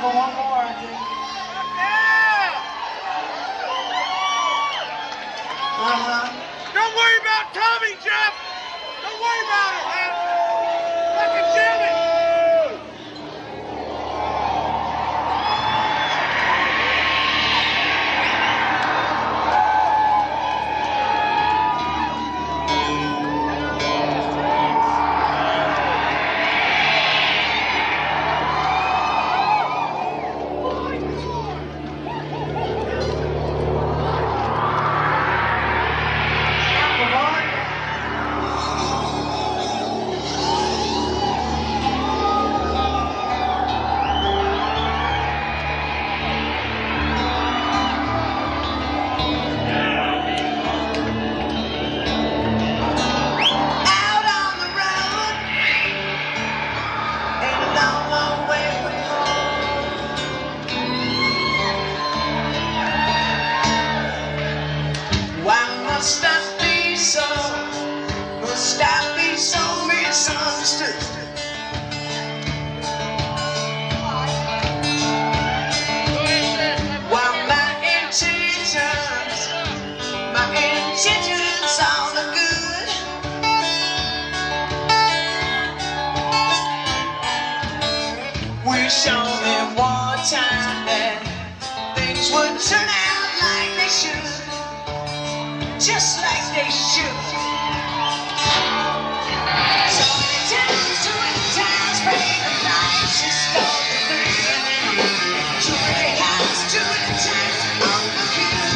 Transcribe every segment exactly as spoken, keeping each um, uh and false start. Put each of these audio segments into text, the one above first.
for one more, I think. Yeah! Uh-huh. Don't worry about Tommy, Jeff! Don't worry about it, man! Fucking Jimmy! Must I be so, must I be so misunderstood? While my intentions, my intentions all are good. Wish only one time that things would turn out like they should. Just like they should. So many times, too many times, paid the price, you stole the thrill. Too many times, too many times, on the kill.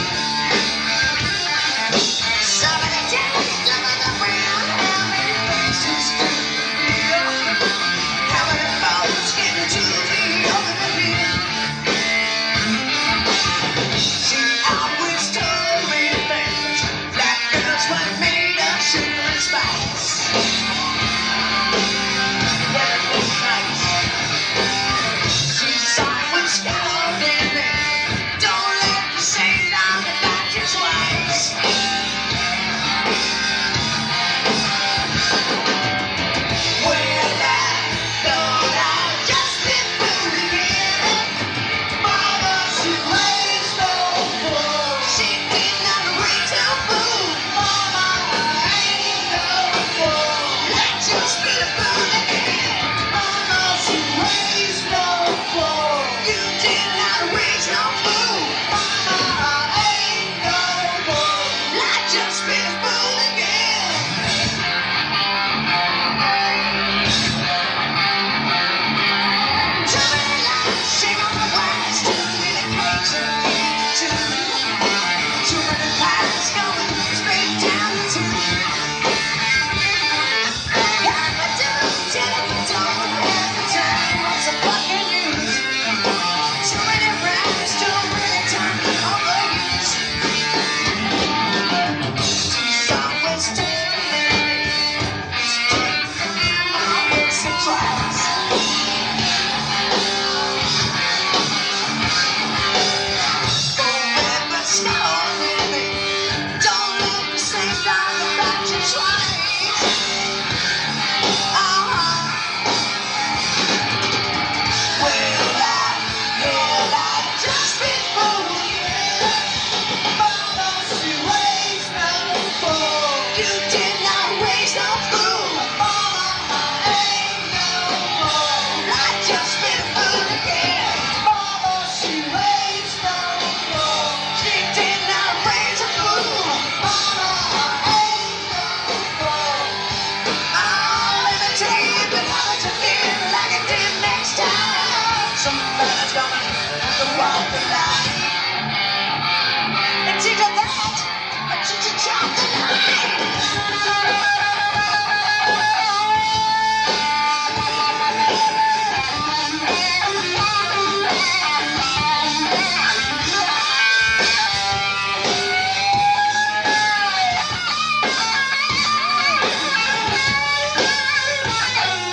So many times, jumping around, how many faces do you feel? How many folks get into the deal of the deal? See, I always told me things. That's what made us sugar and spice. Well, it was nice. She's always got in me. Don't let me say down about you twice. Well, I thought I'd just been fooled again. Mama, she raised no fool. She did not raise no fool. Just be a fool again. Mama, she raised no fool. You did not raise no fool. Mama, ain't no fool. Not just be a fool again. Too many lies, shame on the wise. Too many cakes and eat too. Too many pies going straight down the tube.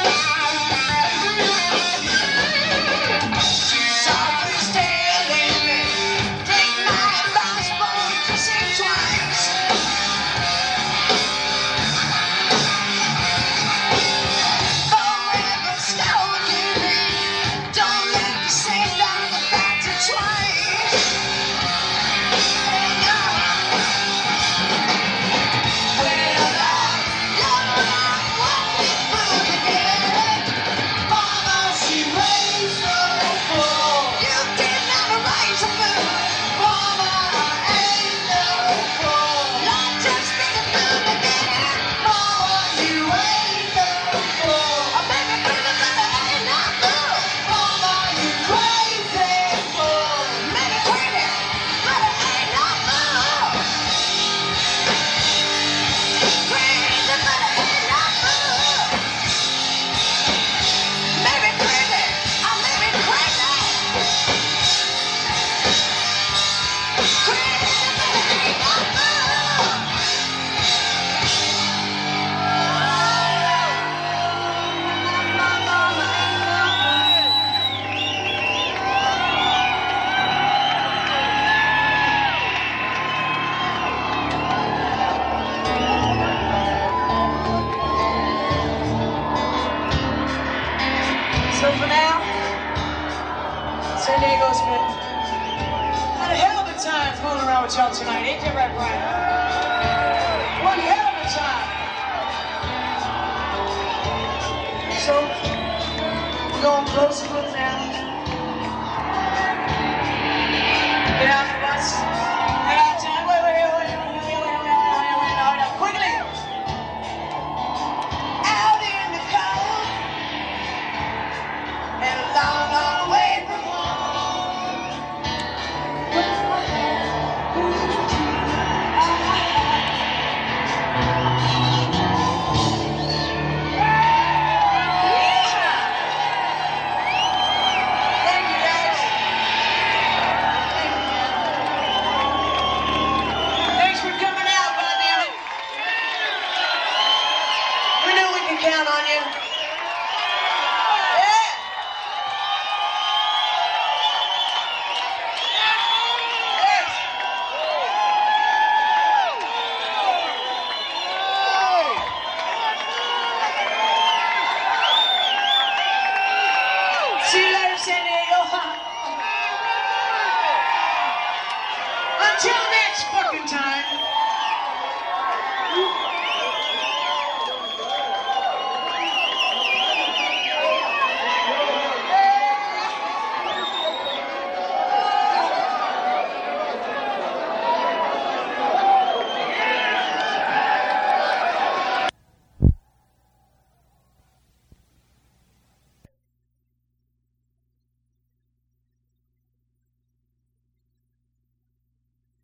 She's always telling me with y'all tonight, ain't you, Red Brian? One hell of a time. So, we're going closer with